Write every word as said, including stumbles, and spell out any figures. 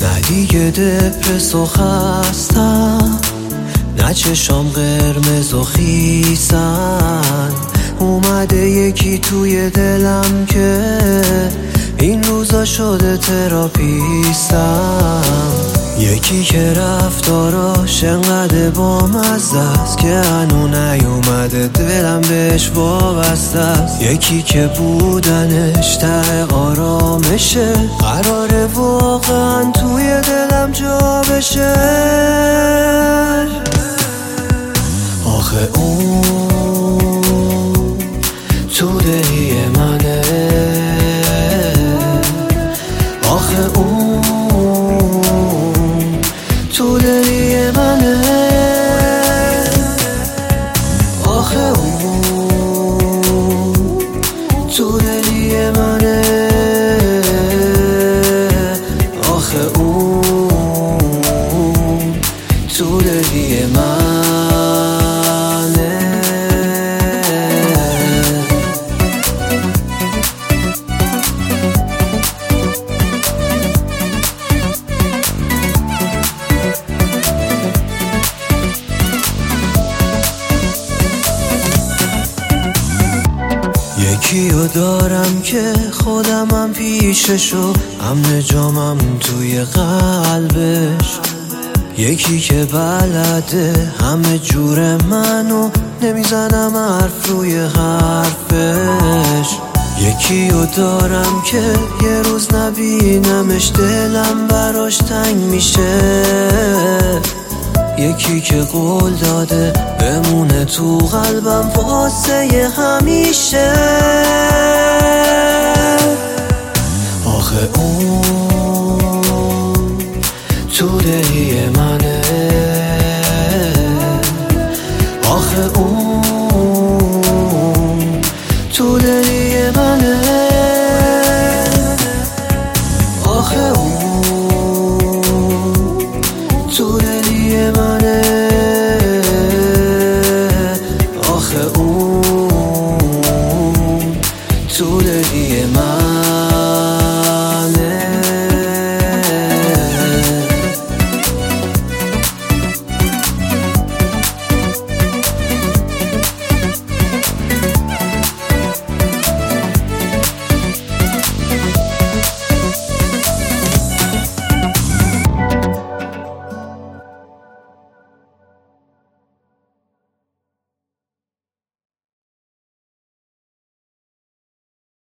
نه دیگه دپرس و خستم، نه چشام قرمز و خیسن. اومده یکی توی دلم که این روزا شده تراپیستم. یکی که رفتاراش انقدر بامزه است که هنو نیومده دلم بهش وابسته است. یکی که بودنش ته آرامشه، قراره واقعا توی دلم جا بشه. آخه اون تو دلی منه، آخه اون تو دلی منه، آخه اون تو دلی منه، آخه اون تو دلی منه. یکیو دارم که خودمم پیششو، امن جامم توی قلبش. یکی که بلده همه جور منو، نمیزنم حرف روی حرفش. یکیو دارم که یه روز نبینمش دلم براش تنگ میشه. یکی که قول داده بمونه تو قلبم واسه همیشه. آخه اون تو دلی منه، آخه اون